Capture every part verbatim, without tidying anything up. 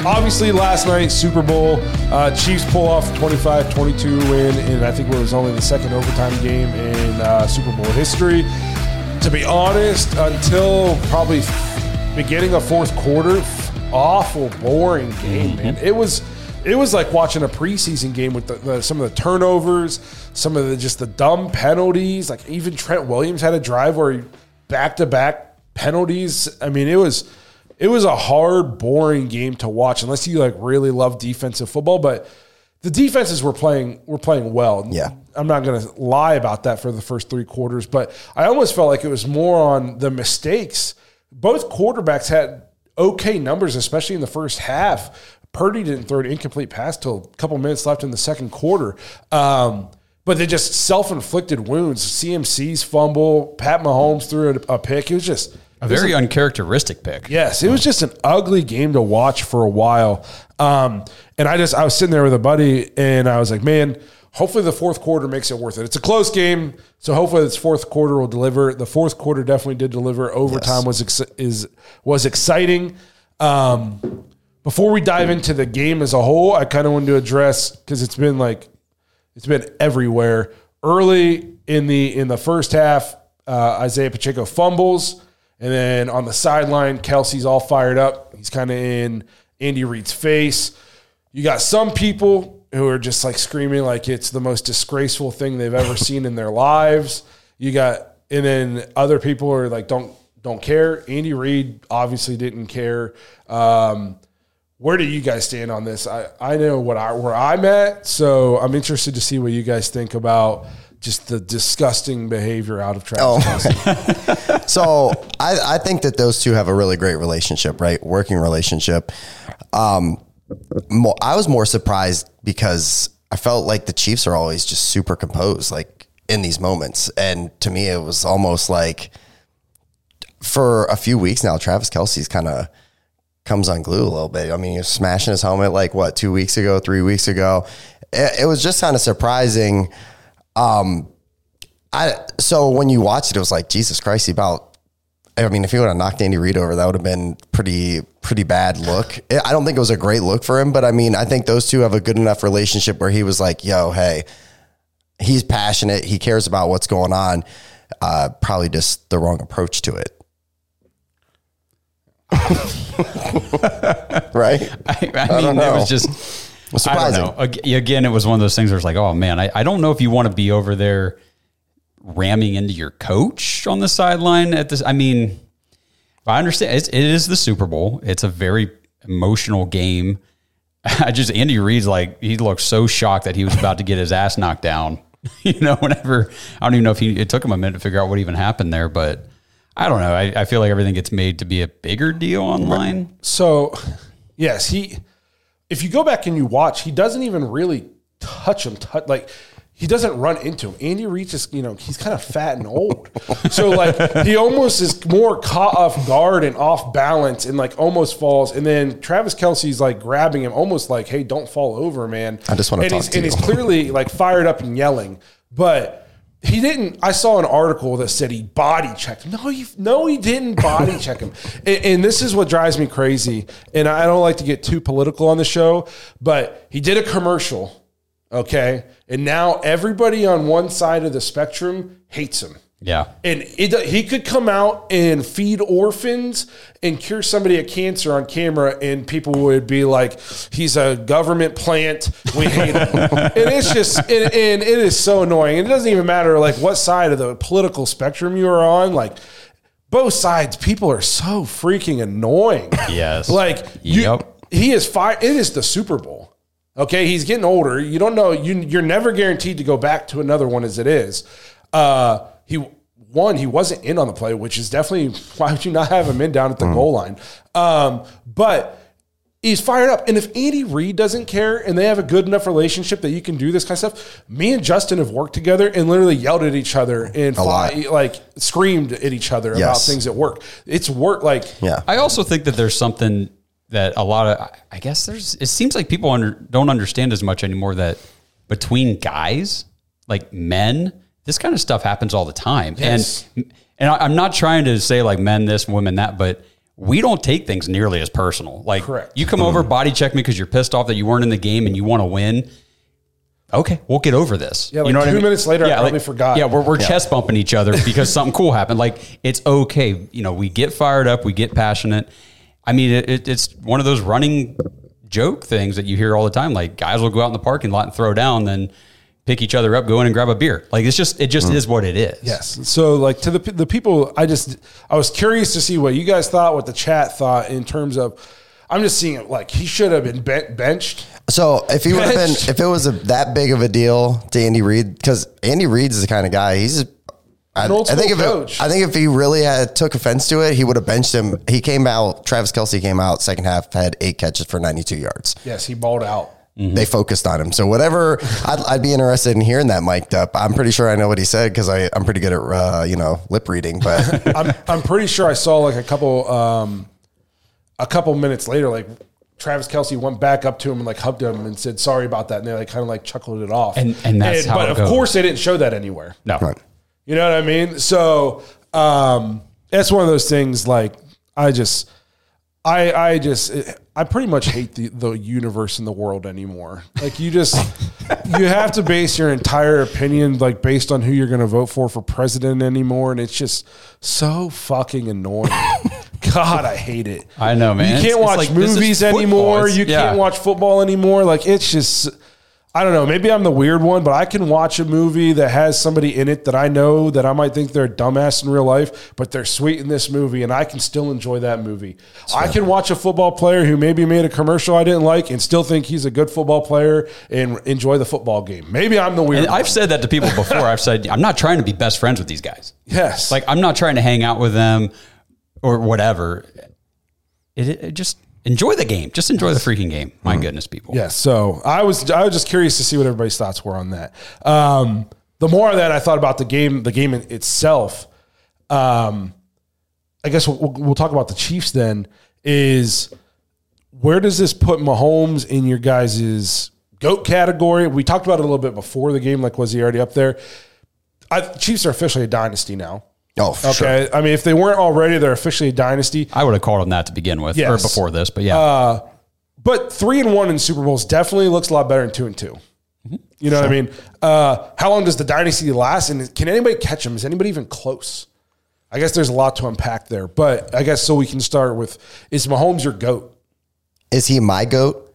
obviously last night, Super Bowl, uh, Chiefs pull off twenty-five twenty-two win, and I think it was only the second overtime game in uh, Super Bowl history. To be honest, until probably beginning of fourth quarter, awful, boring game, man. It was it was like watching a preseason game with the, the, some of the turnovers, some of the just the dumb penalties. Like even Trent Williams had a drive where he back-to-back penalties. I mean, it was it was a hard, boring game to watch unless you like really love defensive football. But the defenses were playing were playing well. Yeah. I'm not going to lie about that for the first three quarters, but I almost felt like it was more on the mistakes. Both quarterbacks had okay numbers, especially in the first half. Purdy didn't throw an incomplete pass till a couple minutes left in the second quarter. Um, but they just self-inflicted wounds. C M C's fumble, Pat Mahomes threw a, a pick. It was just a very was a, uncharacteristic pick. Yes, it was just an ugly game to watch for a while. Um, and I just I was sitting there with a buddy, and I was like, man, hopefully the fourth quarter makes it worth it. It's a close game, so hopefully this fourth quarter will deliver. The fourth quarter definitely did deliver. Overtime yes. was ex- is was exciting. Um, before we dive into the game as a whole, I kind of wanted to address, because it's been like it's been everywhere. Early in the in the first half, uh, Isaiah Pacheco fumbles, and then on the sideline, Kelsey's all fired up. He's kind of in Andy Reid's face. You got some people who are just like screaming like it's the most disgraceful thing they've ever seen in their lives. You got, and then other people are like, don't, don't care. Andy Reid obviously didn't care. Um, where do you guys stand on this? I, I know what I, where I'm at, so I'm interested to see what you guys think about just the disgusting behavior out of Travis oh. So I, I think that those two have a really great relationship, right? Working relationship. Um, more, I was more surprised because I felt like the Chiefs are always just super composed, like in these moments. And to me, it was almost like for a few weeks now, Travis Kelce's kind of comes unglued a little bit. I mean, he was smashing his helmet like what, two weeks ago, three weeks ago. It, it was just kind of surprising. Um, I, so when you watch it, it was like, Jesus Christ, he about, I mean, if he would have knocked Andy Reid over, that would have been pretty, pretty bad look. I don't think it was a great look for him, but I mean, I think those two have a good enough relationship where he was like, yo, hey, he's passionate. He cares about what's going on. Uh, probably just the wrong approach to it. Right? I, I mean, I it was just, surprising. I don't know. Again, it was one of those things where it's like, oh man, I, I don't know if you want to be over there ramming into your coach on the sideline at this. I mean, I understand it's, it is the Super Bowl. It's a very emotional game. I just, Andy Reid's like, he looked so shocked that he was about to get his ass knocked down. You know, whenever, I don't even know if he, it took him a minute to figure out what even happened there, but I don't know. I, I feel like everything gets made to be a bigger deal online. So yes, he, if you go back and you watch, he doesn't even really touch him. Touch, like, he doesn't run into him. Andy Reid just, you know, he's kind of fat and old. So, like, he almost is more caught off guard and off balance and, like, almost falls. And then Travis Kelce's, like, grabbing him almost like, hey, don't fall over, man. I just want to and talk he's, to and you. And he's clearly, like, fired up and yelling. But he didn't – I saw an article that said he body checked him. No, he, no, he didn't body check him. And, and this is what drives me crazy. And I don't like to get too political on the show, but he did a commercial – okay. And now everybody on one side of the spectrum hates him. Yeah. And it, he could come out and feed orphans and cure somebody of cancer on camera, and people would be like, he's a government plant. We hate him. And it's just, and, and it is so annoying. And it doesn't even matter like what side of the political spectrum you are on. Like, both sides, people are so freaking annoying. Yes. Like, you, yep. he is fire. It is the Super Bowl. Okay, he's getting older. You don't know. You, you're never guaranteed to go back to another one as it is. Uh, he one, he wasn't in on the play, which is definitely why would you not have him in down at the mm. goal line? Um, but he's fired up. And if Andy Reid doesn't care and they have a good enough relationship that you can do this kind of stuff, me and Justin have worked together and literally yelled at each other and fly, like screamed at each other yes. about things at work. It's work like yeah. I also think that there's something that a lot of, I guess there's, it seems like people under, don't understand as much anymore that between guys, like men, this kind of stuff happens all the time. Yes. And, and I'm not trying to say like men this, women that, but we don't take things nearly as personal. Like Correct. you come over, body check me because you're pissed off that you weren't in the game and you want to win. Okay, we'll get over this. Yeah, like you know two what I mean? minutes later, yeah, I probably like, forgot. Yeah, we're, we're Yeah. chest bumping each other because something cool happened. Like, it's okay. You know, we get fired up, we get passionate. I mean, it, it, it's one of those running joke things that you hear all the time. Like, guys will go out in the parking lot and throw down, then pick each other up, go in and grab a beer. Like, it's just, it just mm. is what it is. Yes. So, like, to the the people, I just, I was curious to see what you guys thought, what the chat thought in terms of, I'm just seeing it like he should have been ben- benched. So if he would have been, if it was a, that big of a deal to Andy Reid, because Andy Reid's the kind of guy, he's, I, I think if it, I think if he really had took offense to it, he would have benched him. He came out, Travis Kelce came out second half, had eight catches for ninety-two yards. Yes, he balled out. Mm-hmm. They focused on him. So whatever, I'd, I'd be interested in hearing that mic'd up. I'm pretty sure I know what he said because I'm pretty good at, uh, you know, lip reading, but I'm, I'm pretty sure I saw like a couple, um, a couple minutes later, like Travis Kelce went back up to him and like hugged him and said, sorry about that. And they like kind of like chuckled it off. And, and that's and, how But it of goes. course they didn't show that anywhere. No. Right. You know what I mean? So um, that's one of those things like I just, I, I just, I pretty much hate the, the universe and the world anymore. Like you just, you have to base your entire opinion like based on who you're going to vote for for president anymore. And it's just so fucking annoying. God, I hate it. I know, man. You can't it's, watch it's like, movies anymore. It's, you yeah. can't watch football anymore. Like it's just, I don't know. Maybe I'm the weird one, but I can watch a movie that has somebody in it that I know that I might think they're a dumbass in real life, but they're sweet in this movie, and I can still enjoy that movie. That's I can watch a football player who maybe made a commercial I didn't like and still think he's a good football player and enjoy the football game. Maybe I'm the weird and one. I've said that to people before. I've said, I'm not trying to be best friends with these guys. Yes. Like, I'm not trying to hang out with them or whatever. It, it just... Enjoy the game. Just enjoy the freaking game. My mm-hmm. goodness, people. Yeah. So I was I was just curious to see what everybody's thoughts were on that. Um, the more that I thought about the game, the game itself, um, I guess we'll, we'll talk about the Chiefs then. Is where does this put Mahomes in your guys' GOAT category? We talked about it a little bit before the game. Like, was he already up there? I, Chiefs are officially a dynasty now. Oh, for okay. Sure. I mean, if they weren't already, they're officially a dynasty. I would have called them that to begin with, yes. or before this, but yeah. Uh, but three and one in Super Bowls definitely looks a lot better than two and two. Mm-hmm. You know sure. what I mean? Uh, how long does the dynasty last? And can anybody catch them? Is anybody even close? I guess there's a lot to unpack there. But I guess so we can start with, is Mahomes your GOAT? Is he my GOAT?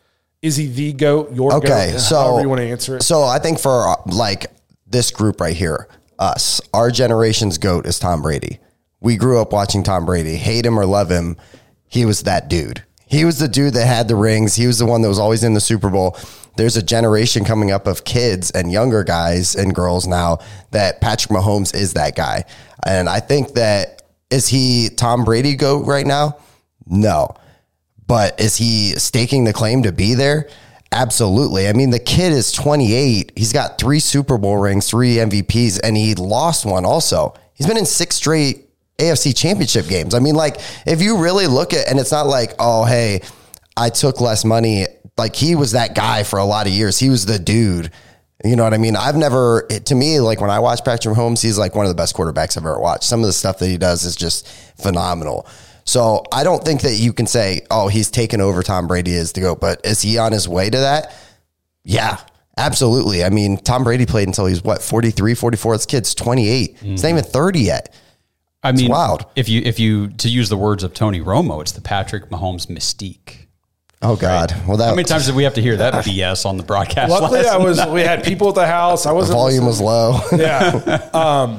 Is he the GOAT? Your okay, GOAT? Okay, so however you want to answer it. So I think for like this group right here, us, our generation's GOAT is Tom Brady. We grew up watching Tom Brady. Hate him or love him, he was that dude. He was the dude that had the rings. He was the one that was always in the Super Bowl. There's a generation coming up of kids and younger guys and girls now that Patrick Mahomes is that guy. And I think that, is he Tom Brady GOAT right now? No. But is he staking the claim to be there? Absolutely. I mean, the kid is twenty-eight. He's got three Super Bowl rings, three M V Ps, and he lost one also. He's been in six straight A F C championship games. I mean, like, if you really look at, and it's not like, oh, hey, I took less money. Like, he was that guy for a lot of years. He was the dude. You know what I mean? I've never, it, to me, like when I watch Patrick Mahomes, he's like one of the best quarterbacks I've ever watched. Some of the stuff that he does is just phenomenal. So I don't think that you can say, oh, he's taken over Tom Brady as the GOAT, but is he on his way to that? Yeah, absolutely. I mean, Tom Brady played until he's what, forty-three, forty-four. This kid's twenty-eight. Mm-hmm. He's not even thirty yet. I mean, it's wild. If you, if you, to use the words of Tony Romo, it's the Patrick Mahomes mystique. Oh God! Right? Well, that, how many times did we have to hear that B S on the broadcast? Luckily, last I was. night? We had people at the house. I wasn't. The volume listening. was low. Yeah. Um,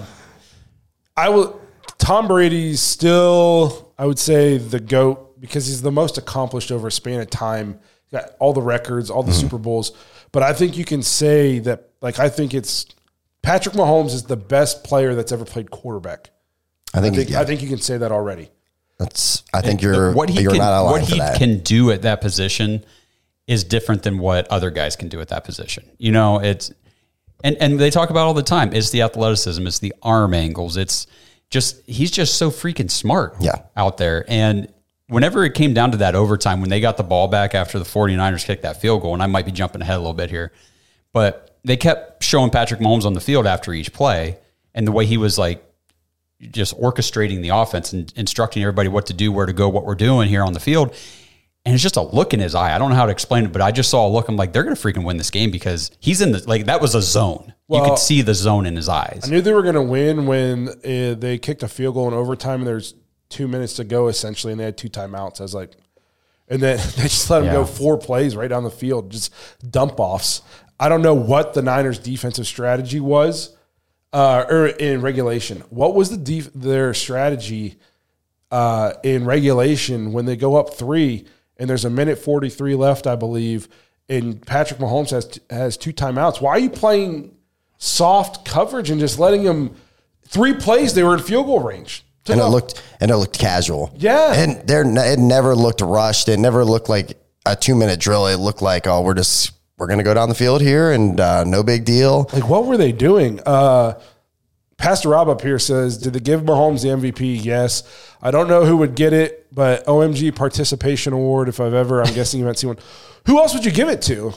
I will. Tom Brady's still, I would say, the GOAT because he's the most accomplished over a span of time. Got all the records, all the mm-hmm. Super Bowls. But I think you can say that. Like I think it's Patrick Mahomes is the best player that's ever played quarterback. I think. I think, yeah. I think you can say that already. That's. I think you're. What he you're can, not allowed what for he that. can do at that position is different than what other guys can do at that position. You know, it's and and they talk about all the time. It's the athleticism. It's the arm angles. It's just he's just so freaking smart. Yeah. out there. And whenever it came down to that overtime, when they got the ball back after the 49ers kicked that field goal, and I might be jumping ahead a little bit here, but they kept showing Patrick Mahomes on the field after each play, and the way he was like just orchestrating the offense and instructing everybody what to do, where to go, what we're doing here on the field. And it's just a look in his eye. I don't know how to explain it, but I just saw a look. I'm like, they're going to freaking win this game because he's in the, like, that was a zone. Well, you could see the zone in his eyes. I knew they were going to win when uh, they kicked a field goal in overtime and there's two minutes to go essentially, and they had two timeouts. I was like, and then they just let him yeah. go four plays right down the field, just dump offs. I don't know what the Niners' defensive strategy was uh, or in regulation. What was the def- their strategy uh, in regulation when they go up three and there's a minute forty-three left, I believe, and Patrick Mahomes has has two timeouts? Why are you playing soft coverage and just letting them three plays? They were in field goal range. And it looked and it looked casual. Yeah. And there it never looked rushed. It never looked like a two minute drill. It looked like, oh, we're just we're gonna go down the field here and uh, no big deal. Like, what were they doing? Uh, Pastor Rob up here says, did they give Mahomes the M V P? Yes. I don't know who would get it, but O M G Participation Award, if I've ever, I'm guessing you might see one. Who else would you give it to?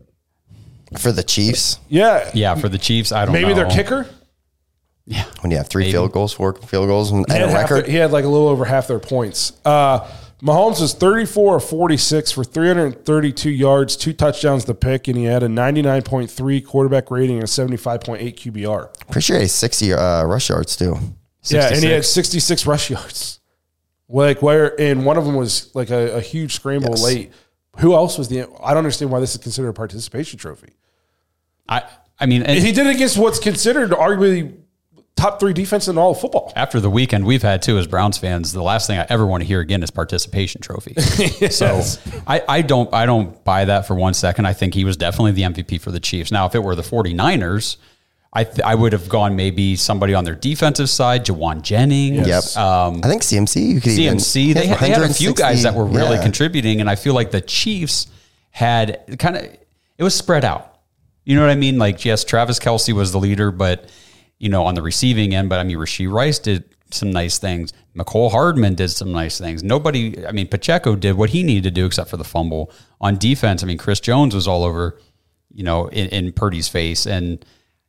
For the Chiefs? Yeah. Yeah, for the Chiefs, I don't Maybe know. Maybe their kicker? Yeah. When you have three Maybe. field goals, four field goals, and, and a record. Their, he had like a little over half their points. Uh, Mahomes was thirty-four of forty-six for three hundred thirty-two yards, two touchdowns to pick, and he had a ninety-nine point three quarterback rating and a seventy-five point eight Q B R. Pretty sure he had sixty uh, rush yards too. sixty-six. Yeah, and he had sixty-six rush yards. Like where, and one of them was like a, a huge scramble yes. late. Who else was the? I don't understand why this is considered a participation trophy. I I mean, and he did it against what's considered arguably top three defense in all of football. After the weekend we've had too as Browns fans, the last thing I ever want to hear again is participation trophy. yes. So I, I don't I don't buy that for one second. I think he was definitely the M V P for the Chiefs. Now, if it were the 49ers, I th- I would have gone maybe somebody on their defensive side, Jawan Jennings. Yep. Um, I think C M C. You could C M C. Even, they, had, they had a few guys that were really yeah. contributing, and I feel like the Chiefs had kind of it was spread out. You know what I mean? Like, yes, Travis Kelce was the leader, but you know, on the receiving end, but I mean, Rashee Rice did some nice things. McCole Hardman did some nice things. Nobody, I mean, Pacheco did what he needed to do except for the fumble. On defense, I mean, Chris Jones was all over, you know, in, in Purdy's face. And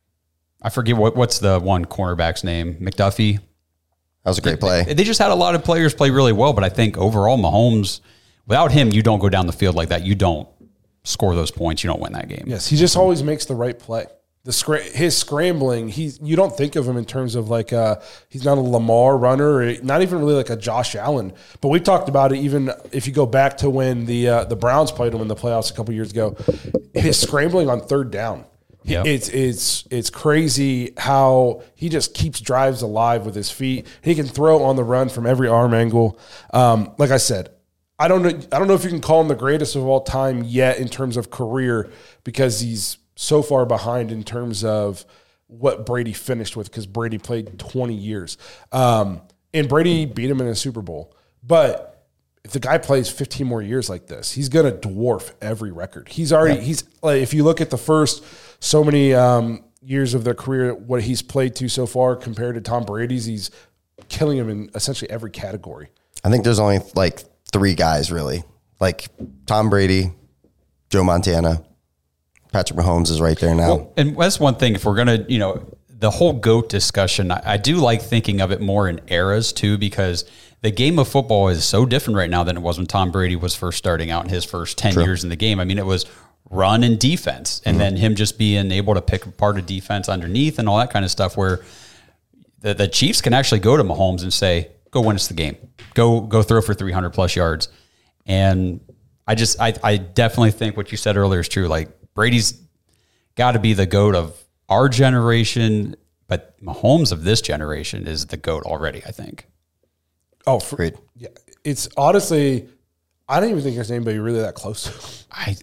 I forget what what's the one cornerback's name, McDuffie. That was a great play. They, they just had a lot of players play really well, but I think overall Mahomes, without him, you don't go down the field like that. You don't score those points. You don't win that game. Yes, he just always makes the right play. The scra- his scrambling, he's you don't think of him in terms of like a, he's not a Lamar runner, or not even really like a Josh Allen. But we talked about it even if you go back to when the uh, the Browns played him in the playoffs a couple years ago. His scrambling on third down, yep. it's it's it's crazy how he just keeps drives alive with his feet. He can throw on the run from every arm angle. Um, like I said, I don't know I don't know if you can call him the greatest of all time yet in terms of career because he's so far behind in terms of what Brady finished with because Brady played twenty years. Um, and Brady beat him in a Super Bowl. But if the guy plays fifteen more years like this, he's going to dwarf every record. He's already, yeah. he's like, if you look at the first so many um, years of their career, what he's played to so far compared to Tom Brady's, he's killing him in essentially every category. I think there's only like three guys really, like Tom Brady, Joe Montana, Patrick Mahomes is right there now. Well, and that's one thing. If we're going to, you know, the whole GOAT discussion, I, I do like thinking of it more in eras too, because the game of football is so different right now than it was when Tom Brady was first starting out in his first ten True. years in the game. I mean, it was run and defense, and mm-hmm. then him just being able to pick apart a defense underneath and all that kind of stuff where the, the Chiefs can actually go to Mahomes and say, go win us the game. Go, go throw for three hundred plus yards. And I just, I, I definitely think what you said earlier is true. Like, Brady's got to be the GOAT of our generation, but Mahomes of this generation is the GOAT already, I think. Oh, for, Great. Yeah. It's honestly, I don't even think there's anybody really that close to I,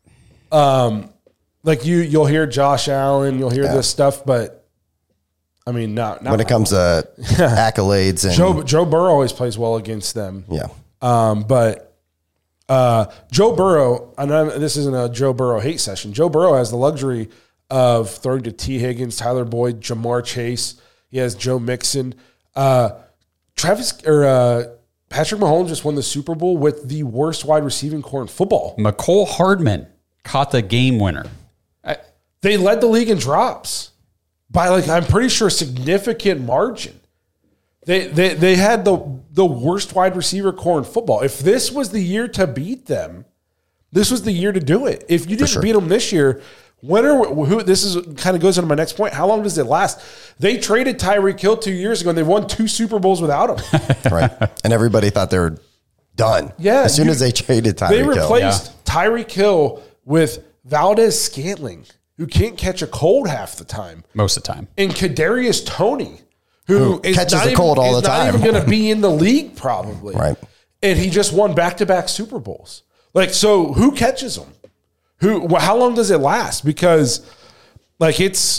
um, like you, you'll hear Josh Allen, you'll hear yeah. this stuff, but I mean, not, not when it comes to accolades and Joe, Joe Burrow always plays well against them. Yeah. Um, but Uh, Joe Burrow, and I'm, this isn't a Joe Burrow hate session. Joe Burrow has the luxury of throwing to T. Higgins, Tyler Boyd, Jamar Chase. He has Joe Mixon. Uh, Travis or uh, Patrick Mahomes just won the Super Bowl with the worst wide receiving core in football. McCole Hardman caught the game winner. I, they led the league in drops by like I'm pretty sure significant margin. They, they they had the the worst wide receiver core in football. If this was the year to beat them, this was the year to do it. If you didn't sure. beat them this year, when are who? This is kind of goes into my next point. How long does it last? They traded Tyreek Hill two years ago, and they won two Super Bowls without him. Right, and everybody thought they were done. Yeah, as soon you, as they traded Tyreek Hill, they replaced yeah. Tyreek Hill with Valdez-Scantling, who can't catch a cold half the time, most of the time, and Kadarius Toney, who, who is catches not the cold even, all is the time. Not even going to be in the league probably, right? And he just won back-to-back Super Bowls. Like, so who catches him? Who? Well, how long does it last? Because, like, it's.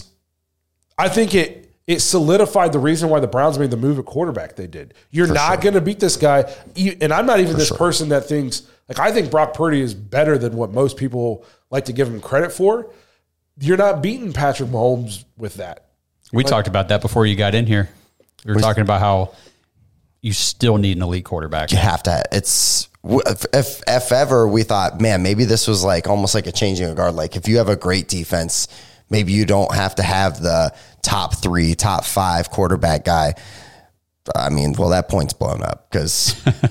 I think it it solidified the reason why the Browns made the move at quarterback they did. You're For not sure. going to beat this guy, and I'm not even For this sure. person that thinks like I think Brock Purdy is better than what most people like to give him credit for. You're not beating Patrick Mahomes with that. We like, talked about that before you got in here. We were talking about how you still need an elite quarterback. You have to. It's if, if if ever we thought, man, maybe this was like almost like a changing of guard. Like if you have a great defense, maybe you don't have to have the top three, top five quarterback guy. I mean, well, that point's blown up because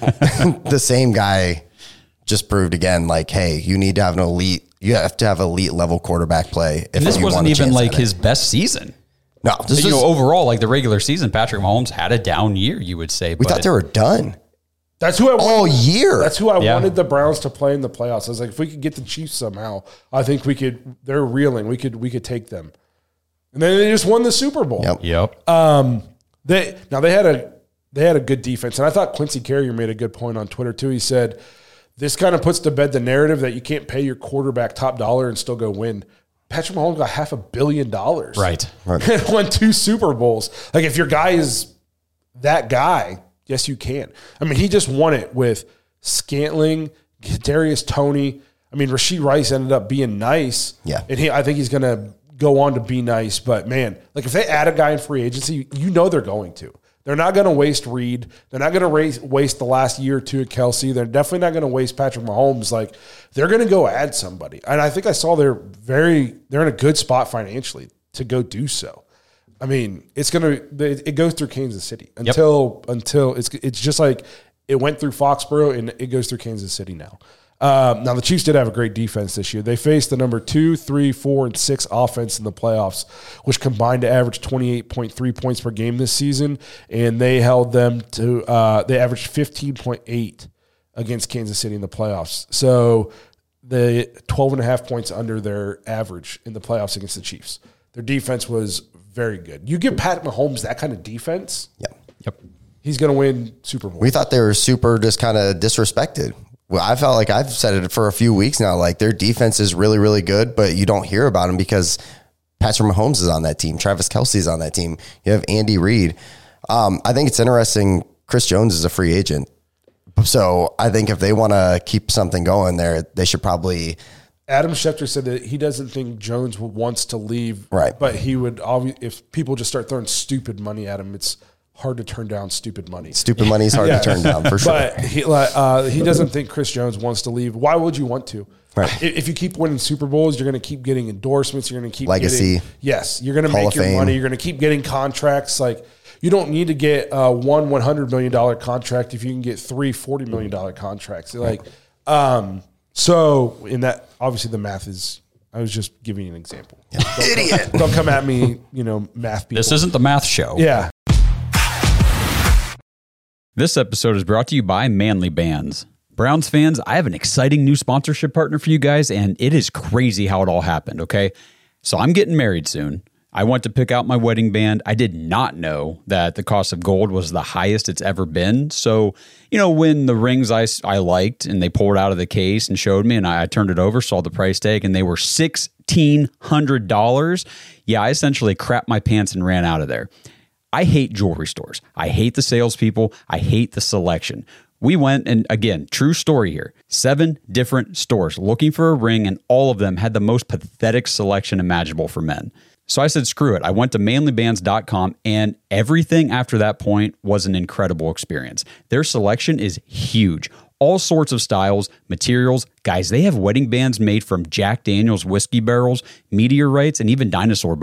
the same guy just proved again, like, hey, you need to have an elite. You have to have elite level quarterback play. If and this you wasn't want even like his best season. No, this you was, know, overall, like the regular season, Patrick Mahomes had a down year, you would say. We but thought they were done. That's who I wanted. All year. That's who I yeah. wanted the Browns to play in the playoffs. I was like, if we could get the Chiefs somehow, I think we could. They're reeling. We could. We could take them. And then they just won the Super Bowl. Yep. Yep. Um. They now they had a they had a good defense, and I thought Quincy Carrier made a good point on Twitter too. He said, "This kind of puts to bed the narrative that you can't pay your quarterback top dollar and still go win." Patrick Mahomes got half a billion dollars. Right. right. And won two Super Bowls. Like, if your guy is that guy, yes, you can. I mean, he just won it with Scantling, Kadarius Toney. I mean, Rashee Rice ended up being nice. Yeah. And he, I think he's going to go on to be nice. But, man, like, if they add a guy in free agency, you know they're going to. They're not going to waste Reed. They're not going to waste the last year or two at Kelsey. They're definitely not going to waste Patrick Mahomes. Like, they're going to go add somebody. And I think I saw they're very – they're in a good spot financially to go do so. I mean, it's going to – it goes through Kansas City until yep. until it's it's just like it went through Foxborough and it goes through Kansas City now. Um, now, the Chiefs did have a great defense this year. They faced the number two, three, four, and six offense in the playoffs, which combined to average twenty-eight point three points per game this season, and they held them to uh, – they averaged fifteen point eight against Kansas City in the playoffs. So, the twelve and a half points under their average in the playoffs against the Chiefs. Their defense was very good. You give Pat Mahomes that kind of defense, yep. Yep. he's going to win Super Bowl. We thought they were super just kind of disrespected. Well, I felt like I've said it for a few weeks now. Like, their defense is really, really good, but you don't hear about them because Patrick Mahomes is on that team. Travis Kelce's on that team. You have Andy Reid. Um, I think it's interesting. Chris Jones is a free agent. So I think if they want to keep something going there, they should probably. Adam Schefter said that he doesn't think Jones wants to leave. Right. But he would, if people just start throwing stupid money at him, it's hard to turn down stupid money. Stupid money is hard yeah. to turn down, for sure. But he, uh, he doesn't think Chris Jones wants to leave. Why would you want to? Right. If you keep winning Super Bowls, you're going to keep getting endorsements. You're going to keep legacy. Getting, yes, you're going to make your money. You're going to keep getting contracts. Like, you don't need to get uh, one one hundred million dollars contract if you can get three forty million dollars contracts. Like, um, so in that, obviously the math is. I was just giving you an example. Yeah. Don't, Idiot. Don't, don't come at me, you know, math people. This isn't the math show. Yeah. This episode is brought to you by Manly Bands. Browns fans, I have an exciting new sponsorship partner for you guys, and it is crazy how it all happened, okay? So I'm getting married soon. I went to pick out my wedding band. I did not know that the cost of gold was the highest it's ever been. So, you know, when the rings I, I liked and they pulled out of the case and showed me and I, I turned it over, saw the price tag, and they were sixteen hundred dollars. Yeah, I essentially crapped my pants and ran out of there. I hate jewelry stores. I hate the salespeople. I hate the selection. We went, and again, true story here, seven different stores looking for a ring, and all of them had the most pathetic selection imaginable for men. So I said, screw it. I went to manly bands dot com, and everything after that point was an incredible experience. Their selection is huge. All sorts of styles, materials. Guys, they have wedding bands made from Jack Daniel's whiskey barrels, meteorites, and even dinosaur bones.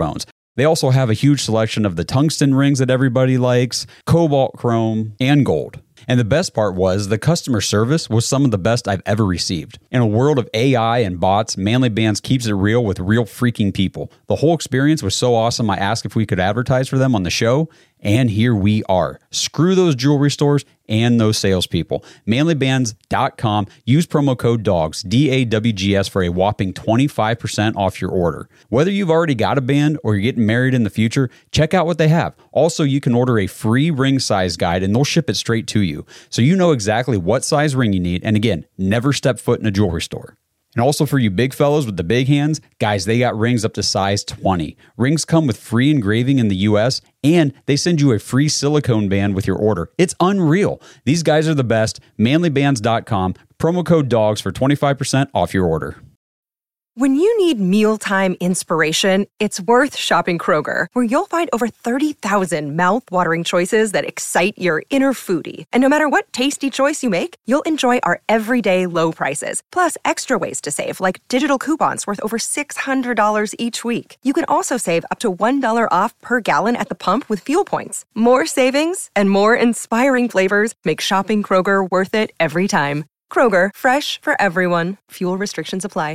They also have a huge selection of the tungsten rings that everybody likes, cobalt chrome, and gold. And the best part was the customer service was some of the best I've ever received. In a world of A I and bots, Manly Bands keeps it real with real freaking people. The whole experience was so awesome, I asked if we could advertise for them on the show, and here we are. Screw those jewelry stores and those salespeople. manly bands dot com. Use promo code DAWGS, D A W G S, for a whopping twenty-five percent off your order. Whether you've already got a band or you're getting married in the future, check out what they have. Also, you can order a free ring size guide and they'll ship it straight to you. So you know exactly what size ring you need. And again, never step foot in a jewelry store. And also for you big fellows with the big hands, guys, they got rings up to size twenty. Rings come with free engraving in the U S, and they send you a free silicone band with your order. It's unreal. These guys are the best. manly bands dot com, promo code DAWGS for twenty-five percent off your order. When you need mealtime inspiration, it's worth shopping Kroger, where you'll find over thirty thousand mouth-watering choices that excite your inner foodie. And no matter what tasty choice you make, you'll enjoy our everyday low prices, plus extra ways to save, like digital coupons worth over six hundred dollars each week. You can also save up to one dollar off per gallon at the pump with fuel points. More savings and more inspiring flavors make shopping Kroger worth it every time. Kroger, fresh for everyone. Fuel restrictions apply.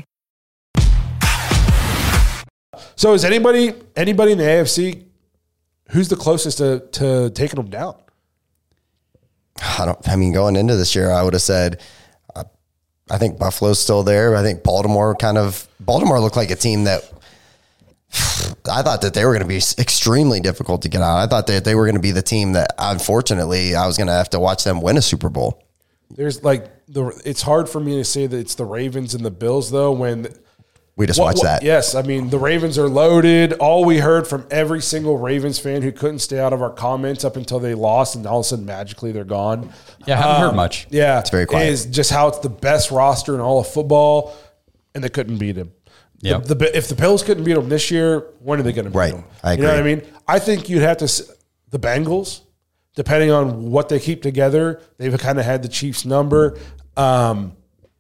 So is anybody anybody in the A F C, who's the closest to, to taking them down? I don't. I mean, going into this year, I would have said, uh, I think Buffalo's still there. I think Baltimore kind of Baltimore looked like a team that I thought that they were going to be extremely difficult to get out. I thought that they were going to be the team that, unfortunately, I was going to have to watch them win a Super Bowl. There's like the. It's hard for me to say that it's the Ravens and the Bills though when. We just what, watched what, that. Yes. I mean, the Ravens are loaded. All we heard from every single Ravens fan who couldn't stay out of our comments up until they lost, and all of a sudden, magically, they're gone. Yeah, I haven't um, heard much. Yeah. It's very quiet. Is just how it's the best roster in all of football, and they couldn't beat him. Yeah. The, the, if the Bills couldn't beat them this year, when are they going to beat right. them? I agree. You know what I mean? I think you'd have to – the Bengals, depending on what they keep together, they've kind of had the Chiefs' number. Um,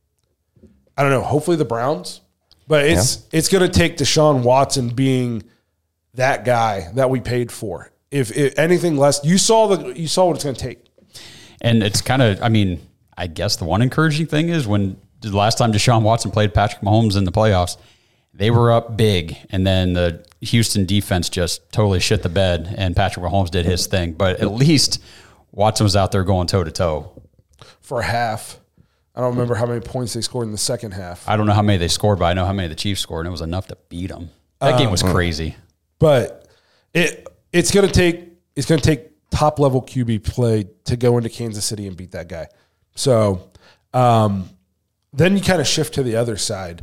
I don't know. Hopefully the Browns. But it's yeah. it's going to take Deshaun Watson being that guy that we paid for. If, if anything less, you saw the you saw what it's going to take. And it's kind of, I mean, I guess the one encouraging thing is when the last time Deshaun Watson played Patrick Mahomes in the playoffs, they were up big, and then the Houston defense just totally shit the bed, and Patrick Mahomes did his thing. But at least Watson was out there going toe to toe for a half. I don't remember how many points they scored in the second half. I don't know how many they scored, but I know how many the Chiefs scored, and it was enough to beat them. That um, game was crazy. But it it's going to take it's going to take top level Q B play to go into Kansas City and beat that guy. So um, then you kind of shift to the other side.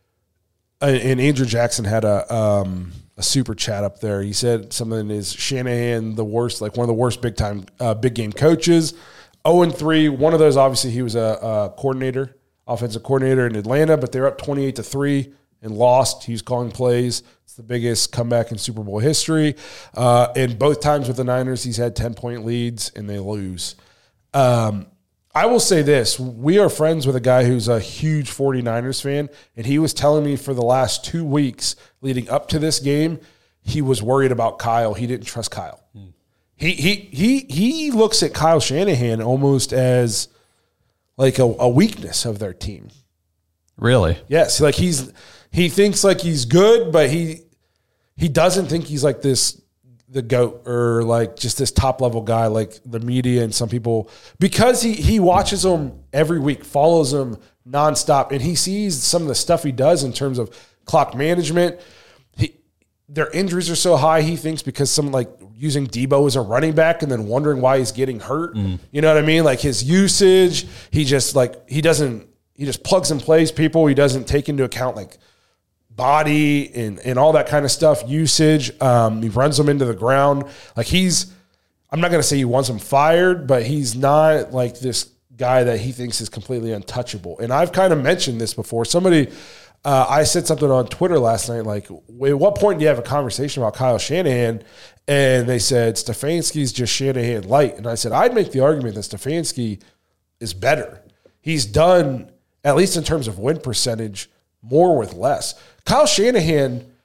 And Andrew Jackson had a um, a super chat up there. He said something is Shanahan the worst, like one of the worst big time uh, big game coaches. oh and three, one of those, obviously, he was a, a coordinator, offensive coordinator in Atlanta, but they're up twenty-eight to three and lost. He was calling plays. It's the biggest comeback in Super Bowl history. Uh, and both times with the Niners, he's had ten-point leads, and they lose. Um, I will say this. We are friends with a guy who's a huge 49ers fan, and he was telling me for the last two weeks leading up to this game, he was worried about Kyle. He didn't trust Kyle. Hmm. He he he he looks at Kyle Shanahan almost as like a, a weakness of their team. Really? Yes. Like he's he thinks like he's good, but he he doesn't think he's like this the GOAT or like just this top level guy like the media and some people, because he he watches them every week, follows them nonstop, and he sees some of the stuff he does in terms of clock management. Their injuries are so high, he thinks, because some like using Debo as a running back and then wondering why he's getting hurt. Mm. You know what I mean? Like his usage, he just like, he doesn't, he just plugs and plays people. He doesn't take into account like body and, and all that kind of stuff, usage. Um, he runs them into the ground. Like he's, I'm not going to say he wants him fired, but he's not like this guy that he thinks is completely untouchable. And I've kind of mentioned this before. Somebody, Uh, I said something on Twitter last night, like, at what point do you have a conversation about Kyle Shanahan? And they said, Stefanski's just Shanahan light. And I said, I'd make the argument that Stefanski is better. He's done, at least in terms of win percentage, more with less. Kyle Shanahan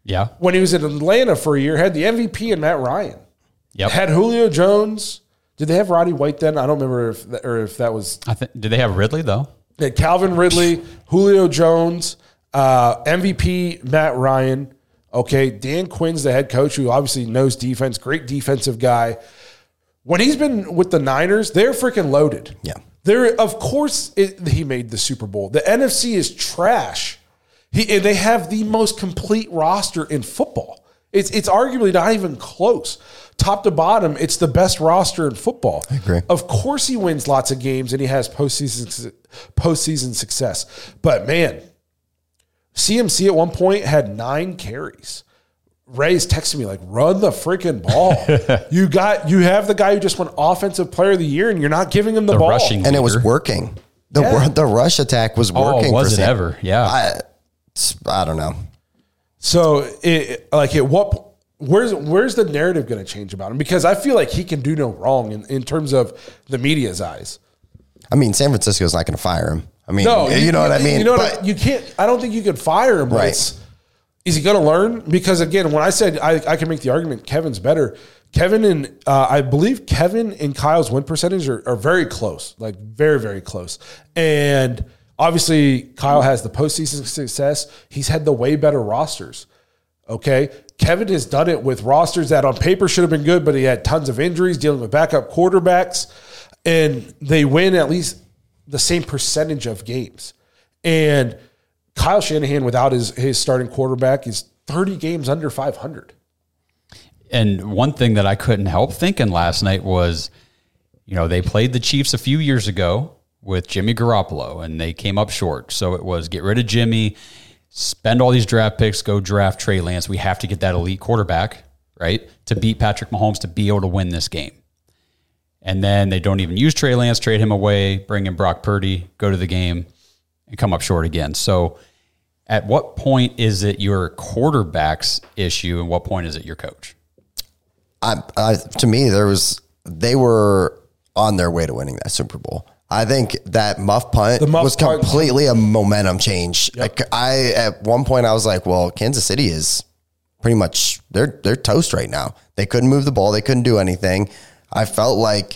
Yeah. When he was in Atlanta for a year, had the M V P and Matt Ryan. Yep. Had Julio Jones. Did they have Roddy White then? I don't remember if that, or if that was. I think. Did they have Ridley though? They had Calvin Ridley, Julio Jones, uh, M V P Matt Ryan. Okay, Dan Quinn's the head coach who obviously knows defense. Great defensive guy. When he's been with the Niners, they're freaking loaded. Yeah. They're, of course, it, he made the Super Bowl. The N F C is trash. He, they have the most complete roster in football. It's it's arguably not even close. Top to bottom, it's the best roster in football. I agree. Of course he wins lots of games and he has postseason, postseason success. But, man, C M C at one point had nine carries. Ray's texting me like, run the freaking ball. you got, you have the guy who just won Offensive Player of the Year, and you're not giving him the, The ball. rushing And it was leader. working. The Yeah. the rush attack was working. Oh, was for it Sam. ever? Yeah. I, I don't know. So, it, like, at what, where's where's the narrative going to change about him? Because I feel like he can do no wrong in, in terms of the media's eyes. I mean, San Francisco's not going to fire him. I mean, No, you, know what I mean? You know what But- I, you can't. I don't think you could fire him. But Right. it's, is he going to learn? Because again, when I said I, I can make the argument, Kevin's better. Kevin and uh, I believe Kevin and Kyle's win percentage are, are very close, like very very close. And obviously, Kyle has the postseason success. He's had the way better rosters. Okay, Kevin has done it with rosters that on paper should have been good, but he had tons of injuries, dealing with backup quarterbacks, and they win at least the same percentage of games. And Kyle Shanahan, without his his starting quarterback, is thirty games under five hundred. And one thing that I couldn't help thinking last night was, you know, they played the Chiefs a few years ago with Jimmy Garoppolo, and they came up short. So it was get rid of Jimmy, spend all these draft picks, go draft Trey Lance. We have to get that elite quarterback, right, to beat Patrick Mahomes to be able to win this game. And then they don't even use Trey Lance, trade him away, bring in Brock Purdy, go to the game, and come up short again. So at what point is it your quarterback's issue, and what point is it your coach? I, I, to me, there was they were on their way to winning that Super Bowl. I think that muff punt The muff was punt. completely a momentum change. Like I, at one point, I was like, "Well, Kansas City is pretty much they're they're toast right now. They couldn't move the ball. They couldn't do anything." I felt like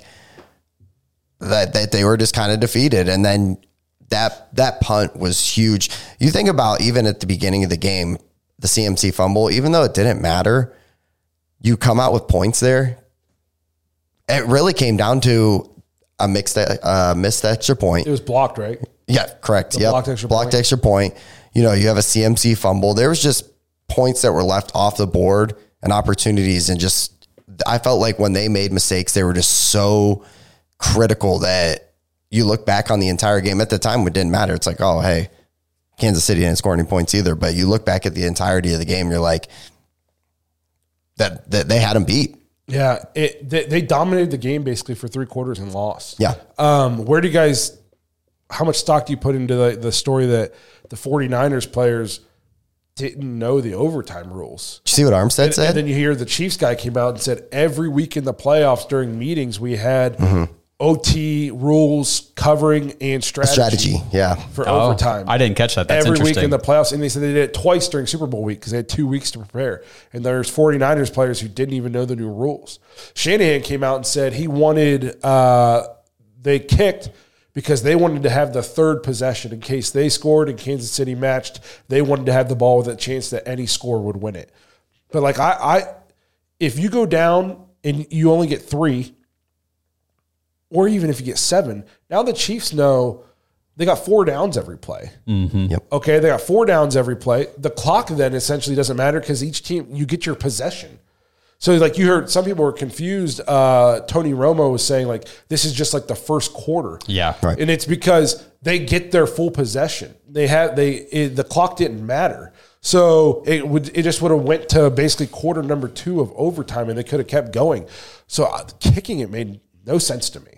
that that they were just kind of defeated, and then that that punt was huge. You think about even at the beginning of the game, the C M C fumble, even though it didn't matter. You come out with points there. It really came down to a mixed, uh, missed extra point. It was blocked, right? Yeah, correct. The Yep. blocked extra blocked point. extra point. You know, you have a C M C fumble. There was just points that were left off the board and opportunities. And just, I felt like when they made mistakes, they were just so critical that you look back on the entire game. At the time, it didn't matter. It's like, oh, hey, Kansas City didn't score any points either. But you look back at the entirety of the game, you're like, that, that they had them beat. Yeah, it, they, they dominated the game basically for three quarters and lost. Yeah. Um, where do you guys, how much stock do you put into the, the story that the 49ers players didn't know the overtime rules? Did you see what Armstead And, said? and then you hear the Chiefs guy came out and said every week in the playoffs during meetings we had Mm-hmm. O T rules covering and strategy, Strategy, yeah. for Oh, overtime. I didn't catch that. That's every week interesting. in the playoffs, and they said they did it twice during Super Bowl week because they had two weeks to prepare. And there's 49ers players who didn't even know the new rules. Shanahan came out and said he wanted uh, they kicked because they wanted to have the third possession in case they scored and Kansas City matched. They wanted to have the ball with a chance that any score would win it. But like I, I if you go down and you only get three, or even if you get seven, now the Chiefs know they got four downs every play. Mm-hmm. Yep. Okay, they got four downs every play. The clock then essentially doesn't matter because each team, you get your possession. So like you heard, some people were confused. Uh, Tony Romo was saying like, this is just like the first quarter. Yeah. Right. And it's because they get their full possession. They had, they, it, the clock didn't matter. So it would, it just would have went to basically quarter number two of overtime and they could have kept going. So uh, kicking it made no sense to me.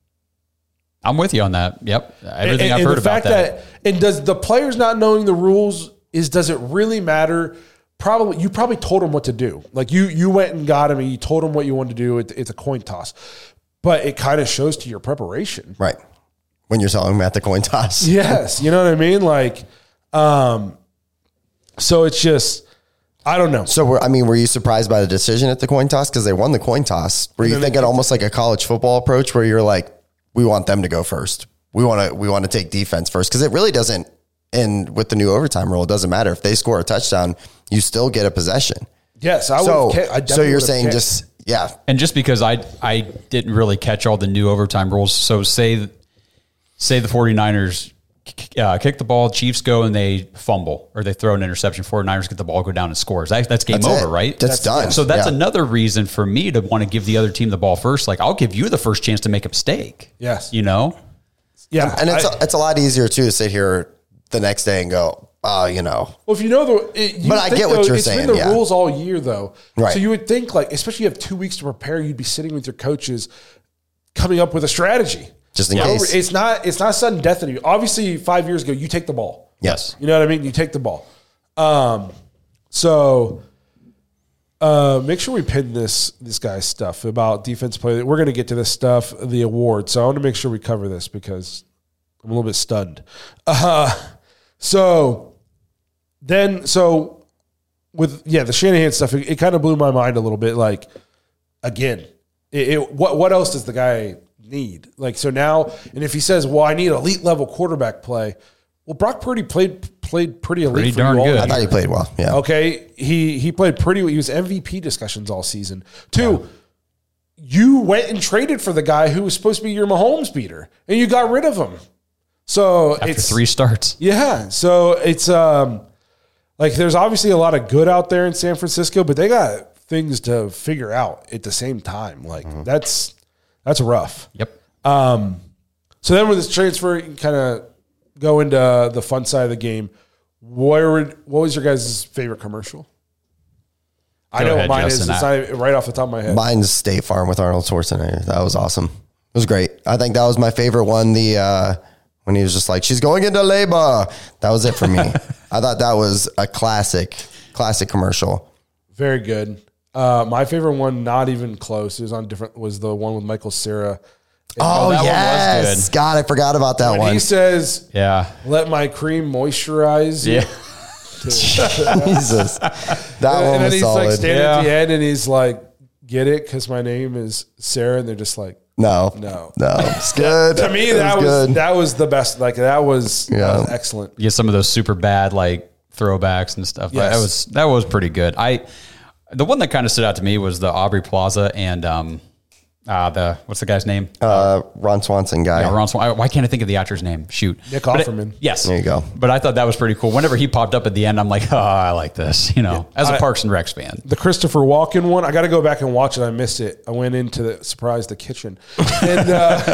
I'm with you on that. Yep. Everything and, I've and heard the about fact that. that. And does the players not knowing the rules is does it really matter? Probably you probably told them what to do. Like you you went and got him and you told them what you wanted to do. It, it's a coin toss, but it kind of shows to your preparation. Right. When you're telling them at the coin toss. Yes, you know what I mean. Like, um, so it's just I don't know. So, were, I mean, were you surprised by the decision at the coin toss? Because they won the coin toss. Were you thinking almost like a college football approach where you're like, we want them to go first. We want to we want to take defense first? Because it really doesn't, and with the new overtime rule, it doesn't matter. If they score a touchdown, you still get a possession. Yes. I so, would. I so you're saying kicked. just, yeah. And just because I I didn't really catch all the new overtime rules. So say, say the 49ers Uh, kick the ball, Chiefs go and they fumble or they throw an interception. 49ers get the ball, go down and scores. That, that's game that's over, it. right? That's, that's done. So that's yeah. another reason for me to want to give the other team the ball first. Like, I'll give you the first chance to make a mistake. Yes. You know? Yeah. And it's, I, a, it's a lot easier too to sit here the next day and go, oh, you know. Well, if you know the, it, you but I get what though, you're it's saying. It's been the yeah. rules all year though. Right. So you would think like, especially you have two weeks to prepare, you'd be sitting with your coaches coming up with a strategy. Just in yeah. case. It's not, it's not sudden death in you. Obviously five years ago, you take the ball. Yes. You know what I mean? You take the ball. Um, so uh, make sure we pin this this guy's stuff about defense play. We're going to get to this stuff, the award. So I want to make sure we cover this because I'm a little bit stunned. Uh, so then, so with, yeah, the Shanahan stuff, it, it kind of blew my mind a little bit. Like, again, it, it, what what else does the guy need? Like, so now, and if he says, well, I need elite level quarterback play, well, Brock Purdy played played pretty elite. Pretty for darn you all good. I thought he played well. Yeah. Okay. He he played pretty well. He was M V P discussions all season. Two, yeah. you went and traded for the guy who was supposed to be your Mahomes beater, and you got rid of him. So After it's three starts. Yeah. So it's um like there's obviously a lot of good out there in San Francisco, but they got things to figure out at the same time. Like mm-hmm. that's that's rough. Yep. Um so then with this transfer, you kind of go into the fun side of the game. Where would, what was your guys' favorite commercial? I know ahead, what mine Justin. is. It's not right off the top of my head. Mine's State Farm with Arnold Schwarzenegger. That was awesome. It was great. I think that was my favorite one. The uh, when he was just like, she's going into labor. That was it for me. I thought that was a classic, classic commercial. Very good. Uh, my favorite one, not even close. It was on different. Was the one with Michael Cera. Oh, that one was yes. good. God, I forgot about that When one. he says, Yeah. let my cream moisturize you. Yeah. Jesus. That And, one and then was he's solid. like standing Yeah. at the end and he's like, get it? Because my name is Sarah. And they're just like, no. No. No. It's good. to me, It that was, good. that was the best. Like that was, Yeah. that was excellent. You get some of those super bad like throwbacks and stuff. Yes. That was that was pretty good. I the one that kind of stood out to me was the Aubrey Plaza and um uh the what's the guy's name? Uh, Ron Swanson guy. Yeah, Ron Swan. Why can't I think of the actor's name? Shoot, Nick But it- Offerman. yes, There you go. But I thought that was pretty cool. Whenever he popped up at the end, I'm like, oh, I like this. You know, as a I- Parks and Recs fan. The Christopher Walken one, I got to go back and watch it. I missed it. I went into the surprise the kitchen and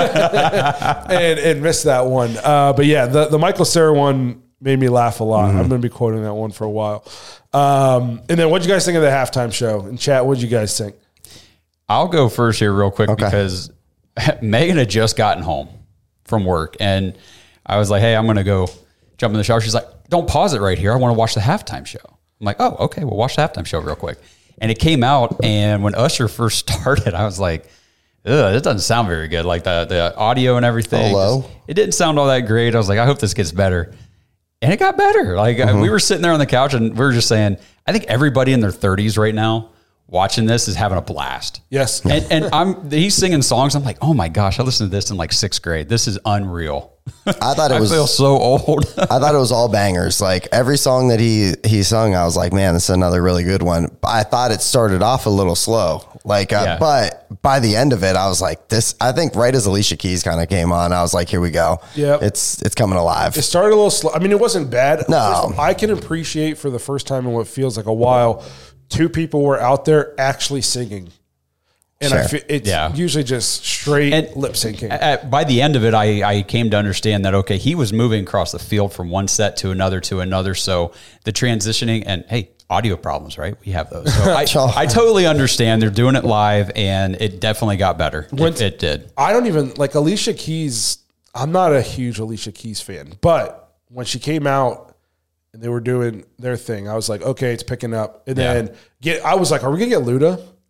uh, and, and missed that one. Uh, but yeah, the the Michael Cera one made me laugh a lot. Mm-hmm. I'm going to be quoting that one for a while. Um, and then, what would you guys think of the halftime show? In chat, what did you guys think? I'll go first here real quick Okay. because Megan had just gotten home from work and I was like, hey, I'm going to go jump in the shower. She's like, don't pause it right here. I want to watch the halftime show. I'm like, oh, okay, we'll watch the halftime show real quick. And it came out, and when Usher first started, I was like, ugh, it doesn't sound very good. Like the, the audio and everything. Hello? It didn't sound all that great. I was like, I hope this gets better. And it got better. Like mm-hmm. we were sitting there on the couch and we were just saying, I think everybody in their thirties right now watching this is having a blast. Yes. And, and I'm, he's singing songs. I'm like, oh my gosh, I listened to this in like sixth grade. This is unreal. I thought it was, I feel so old. I thought it was all bangers. Like every song that he, he sung, I was like, man, this is another really good one. But I thought it started off a little slow. Like, uh, Yeah. but by the end of it, I was like, this, I think right as Alicia Keys kind of came on, I was like, here we go. Yep. It's, it's coming alive. It started a little slow. I mean, it wasn't bad. No. First of all, I can appreciate for the first time in what feels like a while, two people were out there actually singing. And I Sure. feel it's Yeah. usually just straight And lip syncing. At, by the end of it, I, I came to understand that, okay, he was moving across the field from one set to another to another. So the transitioning and, hey, audio problems, right? We have those. So I, I totally understand. They're doing it live, and it definitely got better. When- It, it did. I don't even like Alicia Keys. I'm not a huge Alicia Keys fan, but when she came out and they were doing their thing, I was like, okay, it's picking up. And Yeah. then get, I was like, are we gonna get Luda?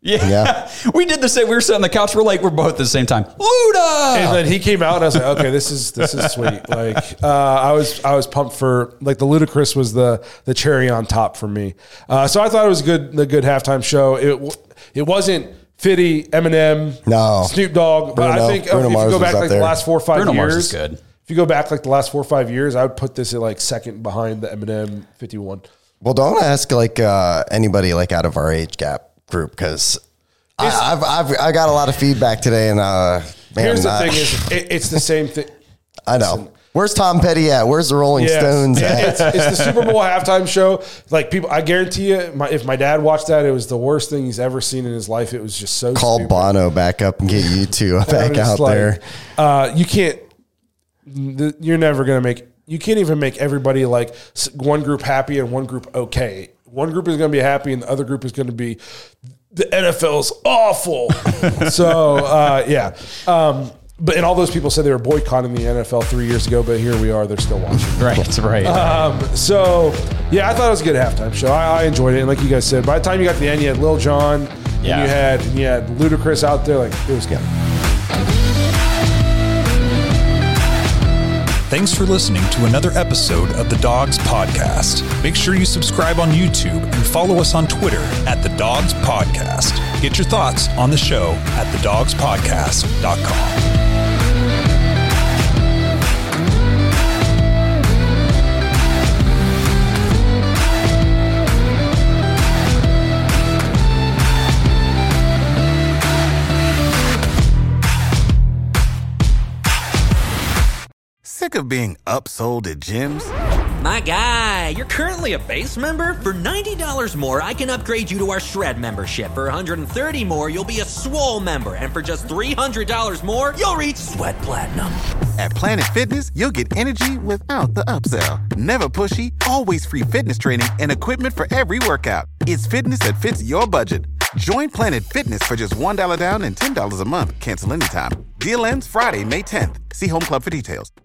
Yeah. yeah. We did the same. We were sitting on the couch. We're like, we're both at the same time. Luda! And then he came out and I was like, okay, this is this is sweet. Like uh, I was I was pumped for like the Ludacris was the the cherry on top for me. Uh, so I thought it was a good the good halftime show. It it wasn't Fitty, Eminem, no. Snoop Dogg, but Bruno, I think Bruno if Mars you go back like there. the last four or five Bruno years, Mars is good. If you go back like the last four or five years, I would put this at like second behind the Eminem fifty-one. Well, don't ask like uh, anybody like out of our age gap group because I've, I've I got a lot of feedback today, and uh, man, here's the uh, thing: is it, it's the same thing. I know. Listen, where's Tom Petty at? Where's the Rolling yes. Stones at? It's, it's the Super Bowl halftime show. Like people, I guarantee you, my, if my dad watched that, it was the worst thing he's ever seen in his life. It was just so. Call stupid. Bono back up and get you two back out like, there. Uh, you can't. You're never gonna make. You can't even make everybody like one group happy and one group okay. One group is going to be happy and the other group is going to be the N F L's awful. so uh, yeah, um, but and all those people said they were boycotting the N F L three years ago, but here we are. They're still watching. Right, that's right. Um, so yeah, I thought it was a good halftime show. I, I enjoyed it, and like you guys said, by the time you got to the end, you had Lil Jon, yeah. and you had and you had Ludacris out there. Like it was good. Thanks for listening to another episode of The Dogs Podcast. Make sure you subscribe on YouTube and follow us on Twitter at The Dogs Podcast. Get your thoughts on the show at the dogs podcast dot com. Sick of being upsold at gyms? My guy, you're currently a base member? For ninety dollars more, I can upgrade you to our Shred membership. For one hundred thirty dollars more, you'll be a Swole member. And for just three hundred dollars more, you'll reach Sweat Platinum. At Planet Fitness, you'll get energy without the upsell. Never pushy, always free fitness training and equipment for every workout. It's fitness that fits your budget. Join Planet Fitness for just one dollar down and ten dollars a month. Cancel anytime. Deal ends Friday, May tenth. See Home Club for details.